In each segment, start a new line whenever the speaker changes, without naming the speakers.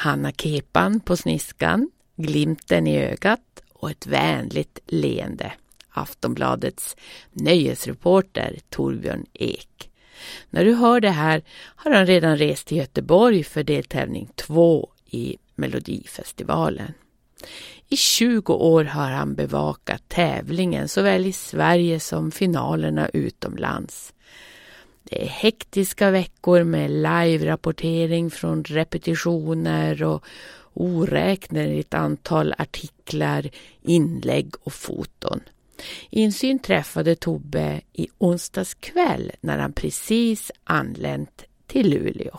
Hanna Kepan på sniskan, glimten i ögat och ett vänligt leende. Aftonbladets nöjesreporter Torbjörn Ek. När du hör det här har han redan rest till Göteborg för deltävling 2 i Melodifestivalen. I 20 år har han bevakat tävlingen såväl i Sverige som finalerna utomlands. Det är hektiska veckor med live-rapportering från repetitioner och oräkneligt antal artiklar, inlägg och foton. Insyn träffade Tobbe i onsdags kväll när han precis anlänt till Luleå.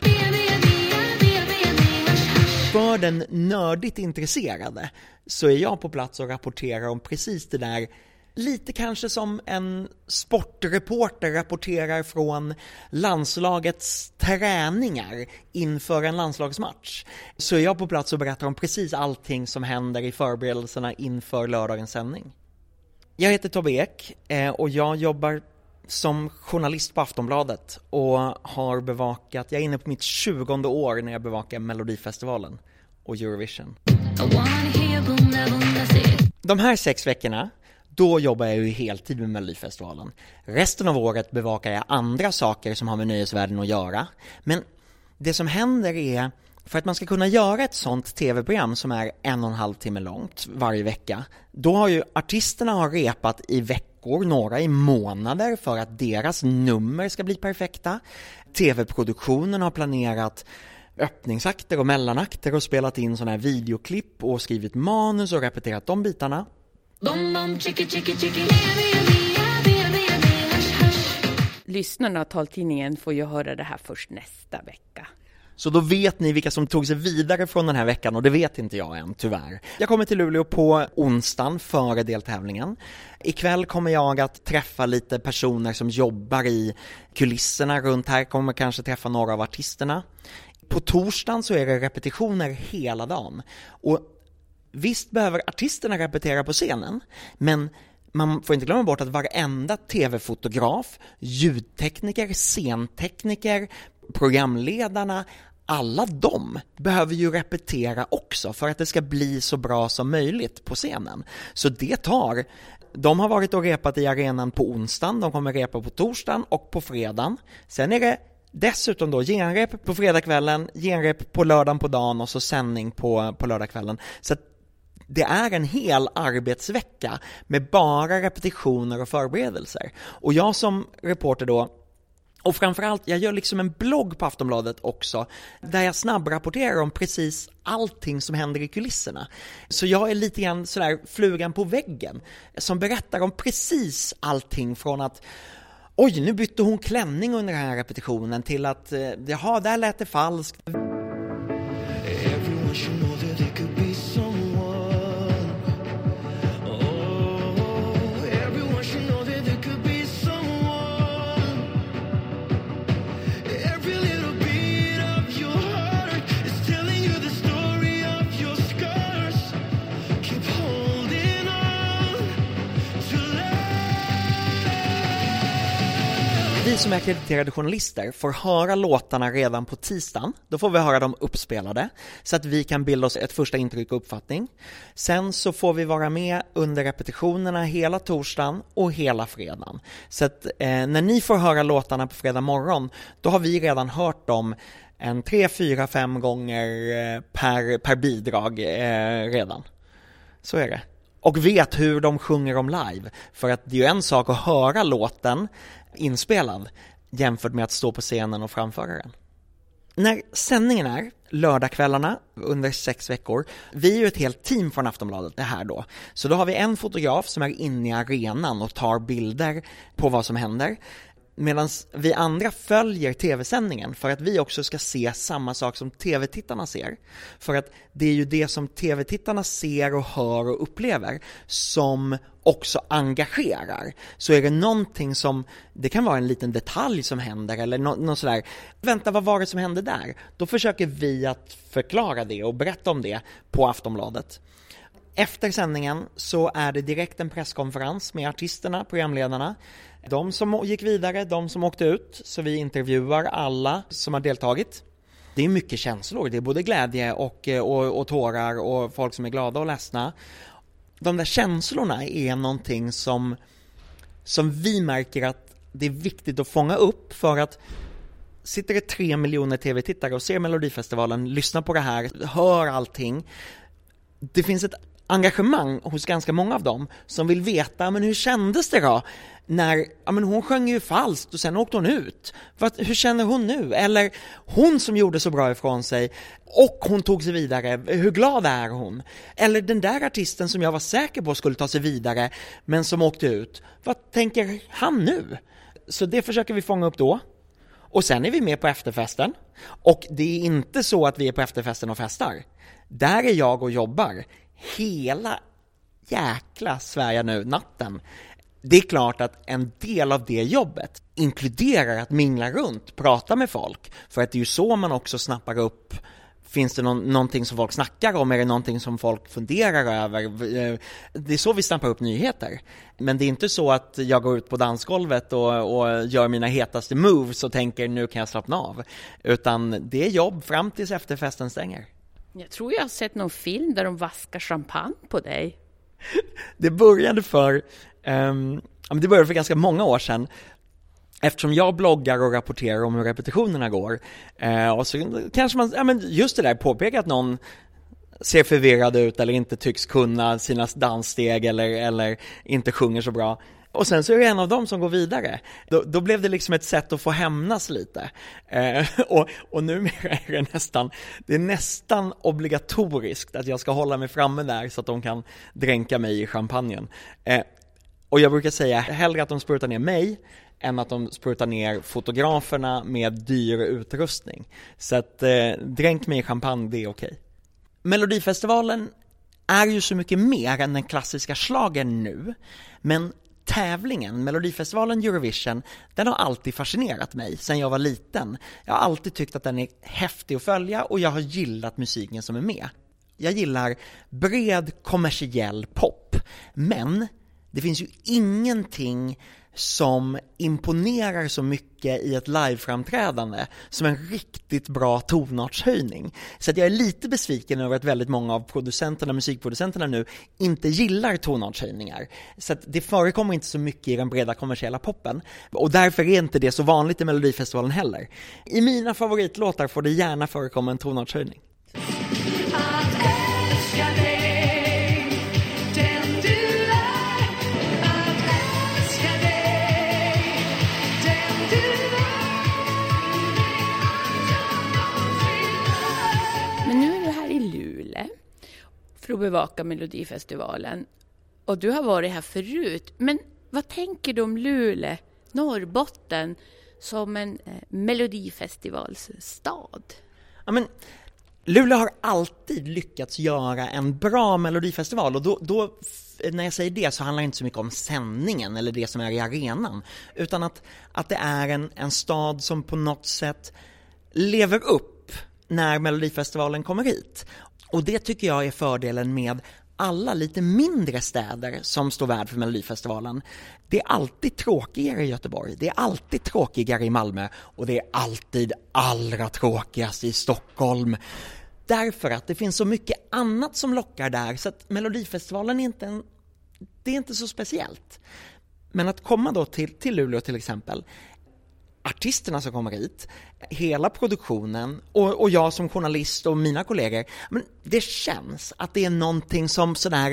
För den nördigt intresserade så är jag på plats och rapporterar om precis det där. Lite kanske som en sportreporter rapporterar från landslagets träningar inför en landslagsmatch. Så är jag på plats och berättar om precis allting som händer i förberedelserna inför lördagens sändning. Jag heter Tobbe Ek och jag jobbar som journalist på Aftonbladet och har bevakat, jag är inne på mitt 20:e år när jag bevakar Melodifestivalen och Eurovision. De här 6 veckorna, då jobbar jag ju heltid med Melodifestivalen. Resten av året bevakar jag andra saker som har med nöjesvärlden att göra. Men det som händer är, för att man ska kunna göra ett sånt tv-program som är 1,5 timme långt varje vecka, då har ju artisterna har repat i veckor, några i månader för att deras nummer ska bli perfekta. TV-produktionen har planerat öppningsakter och mellanakter och spelat in såna här videoklipp och skrivit manus och repeterat de bitarna.
Lyssnarna av taltidningen får ju höra det här först nästa vecka.
Så då vet ni vilka som tog sig vidare från den här veckan, och det vet inte jag än, tyvärr. Jag kommer till Luleå på onsdagen före deltävlingen. Ikväll kommer jag att träffa lite personer som jobbar i kulisserna runt här, kommer kanske träffa några av artisterna. På torsdagen så är det repetitioner hela dagen. Och visst behöver artisterna repetera på scenen, men man får inte glömma bort att varenda tv-fotograf, ljudtekniker, scentekniker, programledarna, alla de behöver ju repetera också för att det ska bli så bra som möjligt på scenen. Så de har varit och repat i arenan på onsdagen, de kommer repa på torsdagen och på fredagen. Sen är det dessutom då genrep på fredagskvällen, genrep på lördagen på dagen och så sändning på lördagskvällen. Så det är en hel arbetsvecka med bara repetitioner och förberedelser. Och jag som reporter då, och framförallt, jag gör liksom en blogg på Aftonbladet också där jag snabbrapporterar om precis allting som händer i kulisserna. Så jag är lite grann sådär flugan på väggen som berättar om precis allting från att oj, nu bytte hon klänning under den här repetitionen till att jaha, där lät det falskt. Vi som är akkrediterade journalister får höra låtarna redan på tisdagen. Då får vi höra dem uppspelade så att vi kan bilda oss ett första intryck och uppfattning. Sen så får vi vara med under repetitionerna hela torsdagen och hela fredagen. Så att när ni får höra låtarna på fredag morgon, då har vi redan hört dem 3, 4, 5 gånger per bidrag redan. Så är det. Och vet hur de sjunger om live. För att det är ju en sak att höra låten inspelad jämfört med att stå på scenen och framföra den. När sändningen är lördagskvällarna under 6 veckor, vi är ju ett helt team från Aftonbladet det här då. Så då har vi en fotograf som är inne i arenan och tar bilder på vad som händer. Medan vi andra följer tv-sändningen för att vi också ska se samma sak som tv-tittarna ser. För att det är ju det som tv-tittarna ser och hör och upplever som också engagerar. Så är det någonting som, det kan vara en liten detalj som händer eller något sådär, vänta, vad var det som hände där? Då försöker vi att förklara det och berätta om det på Aftonbladet. Efter sändningen så är det direkt en presskonferens med artisterna, programledarna. De som gick vidare, de som åkte ut, så vi intervjuar alla som har deltagit. det är mycket känslor. Det är både glädje och tårar och folk som är glada och ledsna. De där känslorna är någonting som vi märker att det är viktigt att fånga upp, för att sitter det 3 miljoner tv-tittare och ser Melodifestivalen, lyssnar på det här, hör allting. Det finns ett engagemang hos ganska många av dem som vill veta, men hur kändes det då? När, men hon sjöng ju falskt och sen åkte hon ut. Hur känner hon nu? Eller hon som gjorde så bra ifrån sig och hon tog sig vidare, hur glad är hon? Eller den där artisten som jag var säker på skulle ta sig vidare men som åkte ut, vad tänker han nu? Så det försöker vi fånga upp då. Och sen är vi med på efterfesten. Och det är inte så att vi är på efterfesten och festar. Där är jag och jobbar hela jäkla Sverige nu, natten. Det är klart att en del av det jobbet inkluderar att mingla runt, prata med folk. För att det är ju så man också snappar upp. Finns det någonting som folk snackar om? Är det någonting som folk funderar över? Det är så vi snappar upp nyheter. Men det är inte så att jag går ut på dansgolvet och gör mina hetaste moves och tänker nu kan jag slappna av. Utan det är jobb fram tills efterfesten stänger.
Jag tror jag har sett någon film där de vaskar champagne på dig.
Det började för ganska många år sedan. Eftersom jag bloggar och rapporterar om hur repetitionerna går. Och så kanske man, just det där, påpekar att någon ser förvirrad ut eller inte tycks kunna sina danssteg eller inte sjunger så bra. Och sen så är det en av dem som går vidare. Då blev det liksom ett sätt att få hämnas lite. Och numera är det nästan obligatoriskt att jag ska hålla mig framme där så att de kan dränka mig i champagnen. Och jag brukar säga hellre att de sprutar ner mig än att de sprutar ner fotograferna med dyr utrustning. Så att dränk mig i champagne, det är okej. Melodifestivalen är ju så mycket mer än den klassiska schlagern nu. Men tävlingen, Melodifestivalen Eurovision, den har alltid fascinerat mig sedan jag var liten. Jag har alltid tyckt att den är häftig att följa och jag har gillat musiken som är med. Jag gillar bred kommersiell pop, men det finns ju ingenting som imponerar så mycket i ett liveframträdande som en riktigt bra tonartshöjning. Så att jag är lite besviken över att väldigt många av musikproducenterna nu inte gillar tonartshöjningar. Så att det förekommer inte så mycket i den breda kommersiella poppen. Och därför är inte det så vanligt i Melodifestivalen heller. I mina favoritlåtar får det gärna förekomma en tonartshöjning.
För att bevaka Melodifestivalen. Och du har varit här förut. Men vad tänker du om Luleå, Norrbotten, som en Melodifestivalsstad?
Ja, men Luleå har alltid lyckats göra en bra Melodifestival. Och då när jag säger det så handlar det inte så mycket om sändningen eller det som är i arenan. Utan att det är en stad som på något sätt lever upp när Melodifestivalen kommer hit. Och det tycker jag är fördelen med alla lite mindre städer som står värd för Melodifestivalen. Det är alltid tråkigare i Göteborg, det är alltid tråkigare i Malmö och det är alltid allra tråkigast i Stockholm. Därför att det finns så mycket annat som lockar där så att Melodifestivalen är inte så speciellt. Men att komma då till Luleå till exempel, artisterna som kommer hit, hela produktionen och jag som journalist och mina kollegor, men det känns att det är någonting som sådär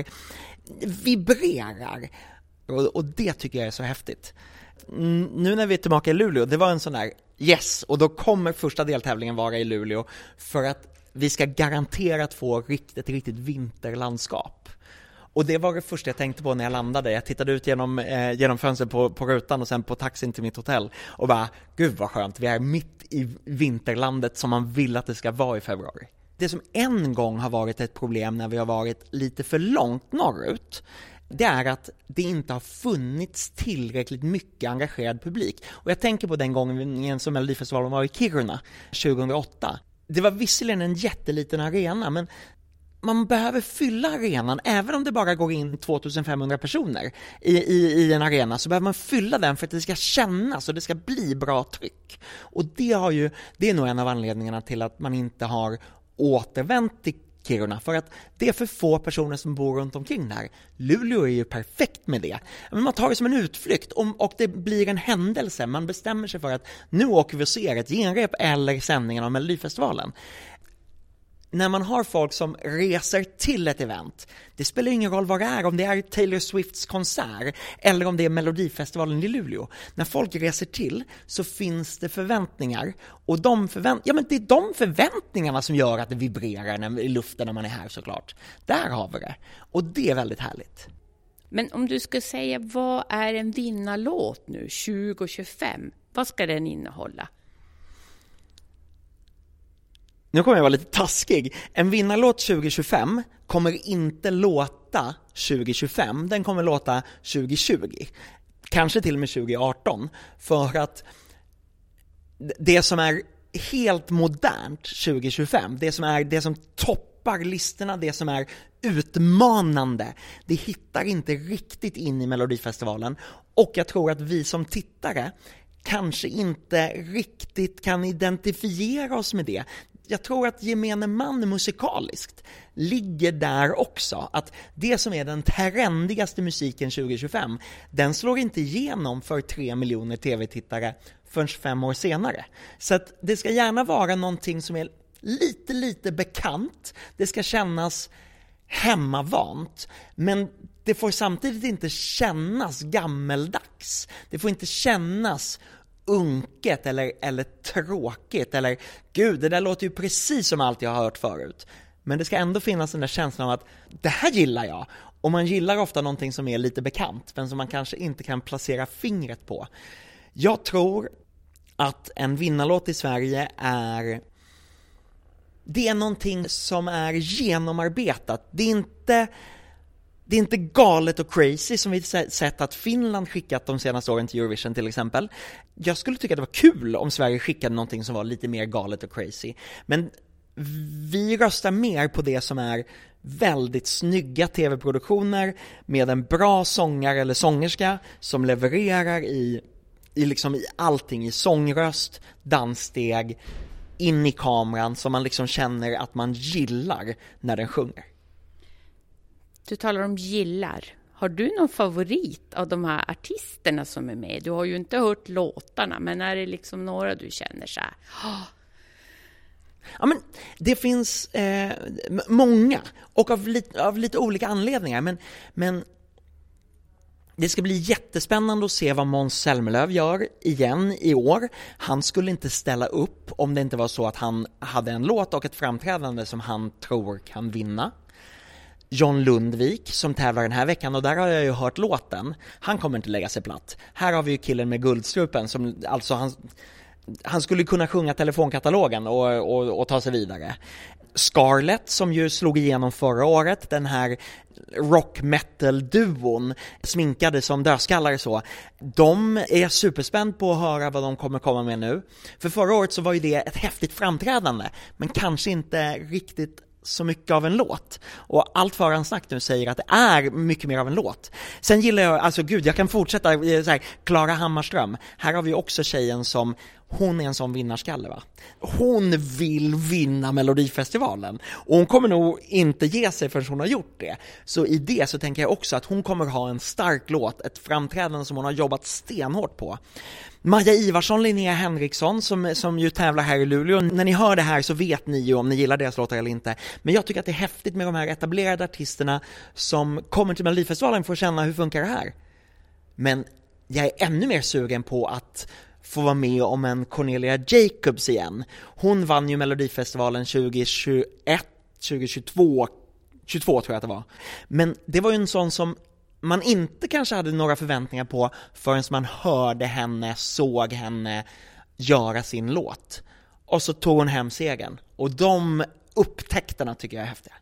vibrerar och det tycker jag är så häftigt. Nu när vi är tillbaka i Luleå, det var en sån där yes, och då kommer första deltävlingen vara i Luleå för att vi ska garanterat få ett riktigt vinterlandskap. Och det var det första jag tänkte på när jag landade. Jag tittade ut genom fönstret på rutan och sen på taxin till mitt hotell och bara, gud vad skönt, vi är mitt i vinterlandet som man vill att det ska vara i februari. Det som en gång har varit ett problem när vi har varit lite för långt norrut, det är att det inte har funnits tillräckligt mycket engagerad publik. Och jag tänker på den gången som Melodifestivalen var i Kiruna 2008. Det var visserligen en jätteliten arena, men man behöver fylla arenan, även om det bara går in 2500 personer i en arena, så behöver man fylla den för att det ska kännas och det ska bli bra tryck. Och det är nog en av anledningarna till att man inte har återvänt till Kiruna, för att det är för få personer som bor runt omkring där. Luleå är ju perfekt med det. Men man tar det som en utflykt och det blir en händelse. Man bestämmer sig för att nu åker vi och ser ett genrep eller sändningen av Melodifestivalen. När man har folk som reser till ett event, det spelar ingen roll vad det är, om det är Taylor Swifts konsert eller om det är Melodifestivalen i Luleå. När folk reser till så finns det förväntningar, och det är de förväntningarna som gör att det vibrerar i luften när man är här, såklart. Där har vi det, och det är väldigt härligt.
Men om du ska säga, vad är en vinnarlåt nu 2025? Vad ska den innehålla?
Nu kommer jag vara lite taskig. En vinnarlåt 2025 kommer inte låta 2025. Den kommer låta 2020. Kanske till och med 2018. För att det som är helt modernt 2025, det som toppar listorna, det som är utmanande, det hittar inte riktigt in i Melodifestivalen. Och jag tror att vi som tittare kanske inte riktigt kan identifiera oss med det. Jag tror att gemene man musikaliskt ligger där också. Att det som är den trendigaste musiken 2025, den slår inte igenom för 3 miljoner tv-tittare förrän 5 år senare. Så att det ska gärna vara någonting som är lite bekant. Det ska kännas hemmavant. Men det får samtidigt inte kännas gammeldags. Det får inte kännas unket eller tråkigt eller gud, det där låter ju precis som allt jag har hört förut. Men det ska ändå finnas den där känslan av att det här gillar jag. Och man gillar ofta någonting som är lite bekant, men som man kanske inte kan placera fingret på. Jag tror att en vinnarlåt i Sverige det är någonting som är genomarbetat. Det är inte galet och crazy som vi sett att Finland skickat de senaste åren till Eurovision till exempel. Jag skulle tycka att det var kul om Sverige skickade någonting som var lite mer galet och crazy. Men vi röstar mer på det som är väldigt snygga tv-produktioner med en bra sångare eller sångerska som levererar i allting, i sångröst, danssteg, in i kameran, som man liksom känner att man gillar när den sjunger.
Du talar om gillar. Har du någon favorit av de här artisterna som är med? Du har ju inte hört låtarna, men är det liksom några du känner så här? Oh.
Ja, men det finns många, och av lite olika anledningar. Men det ska bli jättespännande att se vad Måns Zelmerlöw gör igen i år. Han skulle inte ställa upp om det inte var så att han hade en låt och ett framträdande som han tror kan vinna. John Lundvik som tävlar den här veckan, och där har jag ju hört låten. Han kommer inte lägga sig platt. Här har vi ju killen med guldstrupen som alltså han skulle kunna sjunga telefonkatalogen och ta sig vidare. Scarlett som ju slog igenom förra året, den här rock-metal-duon sminkade som dödskallar så. De är superspänd på att höra vad de kommer komma med nu. För förra året så var ju det ett häftigt framträdande, men kanske inte riktigt så mycket av en låt. Och allt förhandsnack nu säger att det är mycket mer av en låt. Sen gillar jag, alltså gud, jag kan fortsätta så här, Klara Hammarström. Här har vi också tjejen som, hon är en sån vinnarskalle, va? Hon vill vinna Melodifestivalen. Och hon kommer nog inte ge sig förrän hon har gjort det. Så i det så tänker jag också att hon kommer ha en stark låt, ett framträdande som hon har jobbat stenhårt på. Maja Ivarsson, Linnea Henriksson som ju tävlar här i Luleå. När ni hör det här så vet ni ju om ni gillar deras låtar eller inte. Men jag tycker att det är häftigt med de här etablerade artisterna som kommer till Melodifestivalen för att känna hur funkar det här. Men jag är ännu mer sugen på att få vara med om en Cornelia Jacobs igen. Hon vann ju Melodifestivalen 2021, 2022 tror jag att det var. Men det var ju en sån som man inte kanske hade några förväntningar på förrän man hörde henne, såg henne göra sin låt. Och så tog hon hem segern. Och de upptäckterna tycker jag är häftiga.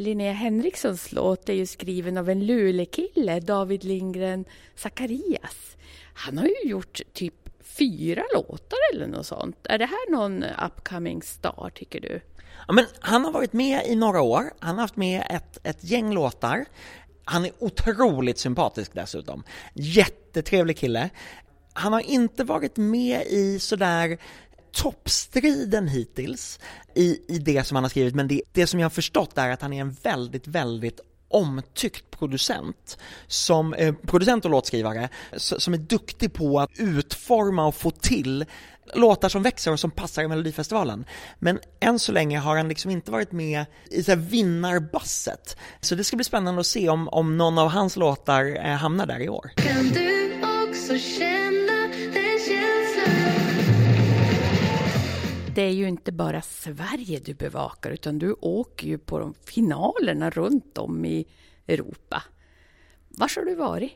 Linnea Henrikssons låt är ju skriven av en Luleå-kille, David Lindgren Zacharias. Han har ju gjort typ 4 låtar eller något sånt. Är det här någon upcoming star, tycker du?
Ja, men han har varit med i några år. Han har haft med ett gäng låtar. Han är otroligt sympatisk dessutom. Jättetrevlig kille. Han har inte varit med i sådär toppstriden hittills i det som han har skrivit, men det som jag har förstått är att han är en väldigt, väldigt omtyckt producent och låtskrivare som är duktig på att utforma och få till låtar som växer och som passar i Melodifestivalen. Men än så länge har han liksom inte varit med i så här vinnarbasset. Så det ska bli spännande att se om någon av hans låtar hamnar där i år.
Kan du också känna den känslan?
Det är ju inte bara Sverige du bevakar, utan du åker ju på de finalerna runt om i Europa. Var har du varit?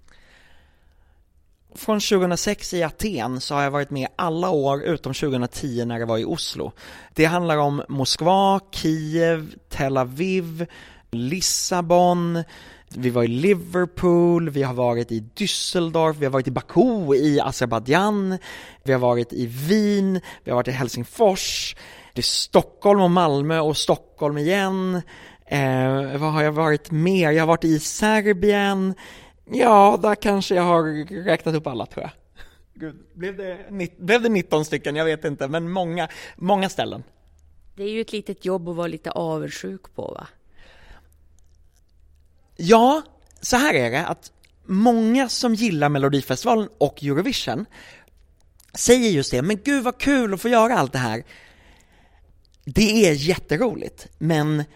Från 2006 i Aten så har jag varit med alla år utom 2010 när det var i Oslo. Det handlar om Moskva, Kiev, Tel Aviv, Lissabon. Vi var i Liverpool, vi har varit i Düsseldorf, vi har varit i Baku i Azerbaijan, vi har varit i Wien, vi har varit i Helsingfors, det är Stockholm och Malmö och Stockholm igen. Vad har jag varit mer? Jag har varit i Serbien. Ja, där kanske jag har räknat upp alla, tror jag. Gud, blev det 19 stycken? Jag vet inte, men många ställen.
Det är ju ett litet jobb att vara lite avundsjuk på, va?
Ja, så här är det att många som gillar Melodifestivalen och Eurovision säger just det, men gud vad kul att få göra allt det här. Det är jätteroligt, men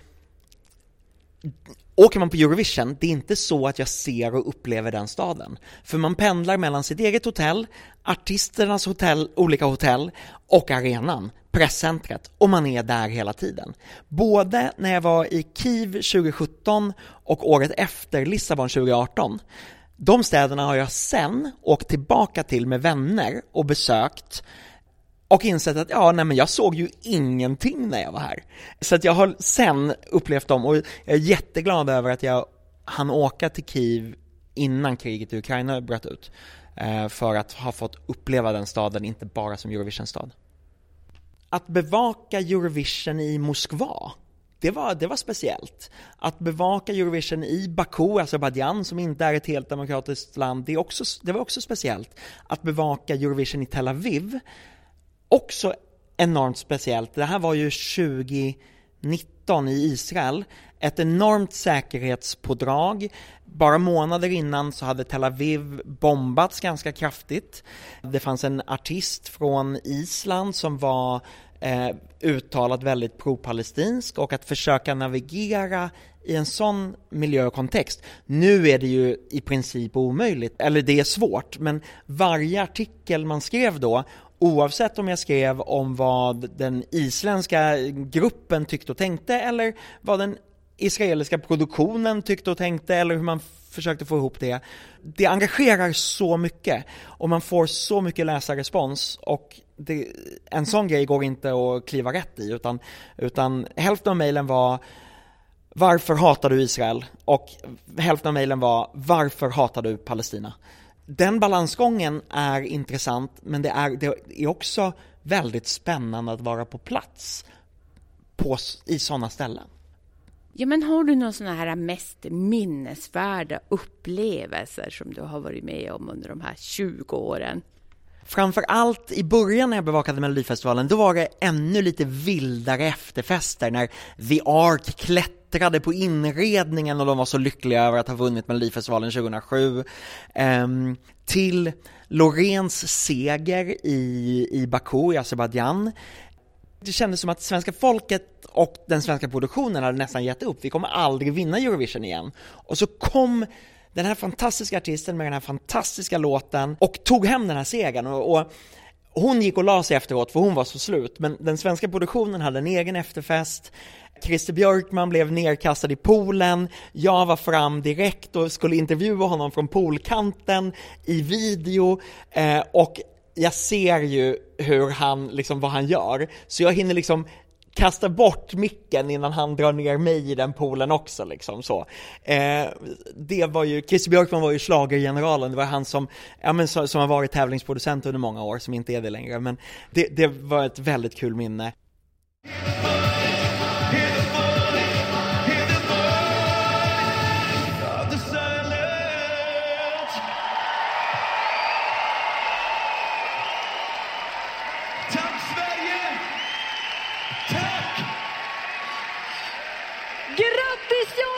åker man på Eurovision, det är inte så att jag ser och upplever den staden. För man pendlar mellan sitt eget hotell, artisternas hotell, olika hotell och arenan, presscentret, och man är där hela tiden. Både när jag var i Kiev 2017 och året efter Lissabon 2018. De städerna har jag sen åkt tillbaka till med vänner och besökt och insett att men jag såg ju ingenting när jag var här. Så att jag har sen upplevt dem, och jag är jätteglad över att jag hann åka till Kiev innan kriget i Ukraina bröt ut. För att ha fått uppleva den staden, inte bara som Eurovision-stad. Att bevaka Eurovision i Moskva, det var speciellt. Att bevaka Eurovision i Baku, Azerbaijan, som inte är ett helt demokratiskt land, det var också speciellt. Att bevaka Eurovision i Tel Aviv, också enormt speciellt. Det här var ju 2019 i Israel. Ett enormt säkerhetspådrag. Bara månader innan så hade Tel Aviv bombats ganska kraftigt. Det fanns en artist från Island som var uttalat väldigt pro-palestinsk, och att försöka navigera i en sån miljö och kontext. Nu är det ju i princip omöjligt, eller det är svårt, men varje artikel man skrev då, oavsett om jag skrev om vad den isländska gruppen tyckte och tänkte, eller vad den israeliska produktionen tyckte och tänkte, eller hur man försökte få ihop det engagerar så mycket, och man får så mycket läsarrespons, och en sån grej går inte att kliva rätt i, utan hälften av mejlen var varför hatar du Israel, och hälften av mejlen var varför hatar du Palestina. Den balansgången är intressant, men det är också väldigt spännande att vara på plats i sådana ställen.
Ja, men har du några sådana här mest minnesvärda upplevelser som du har varit med om under de här 20 åren?
Framför allt i början när jag bevakade Melodifestivalen, då var det ännu lite vildare efterfester när The Ark klättrade på inredningen och de var så lyckliga över att ha vunnit Melodifestivalen 2007. Till Loreens seger i Baku i Azerbaijan. Det kändes som att svenska folket och den svenska produktionen hade nästan gett upp. Vi kommer aldrig vinna Eurovision igen. Och så kom den här fantastiska artisten med den här fantastiska låten och tog hem den här segern, och hon gick och la sig efteråt för hon var så slut. Men den svenska produktionen hade en egen efterfest. Christer Björkman blev nerkastad i poolen. Jag var fram direkt och skulle intervjua honom från poolkanten i video, och jag ser ju hur han, liksom, vad han gör. Så jag hinner liksom kastar bort micken innan han drar ner mig i den poolen också liksom så. Det var ju, Christer Björkman var ju schlagergeneralen, det var han som har varit tävlingsproducent under många år, som inte är det längre, men det var ett väldigt kul minne.
Grattis Jan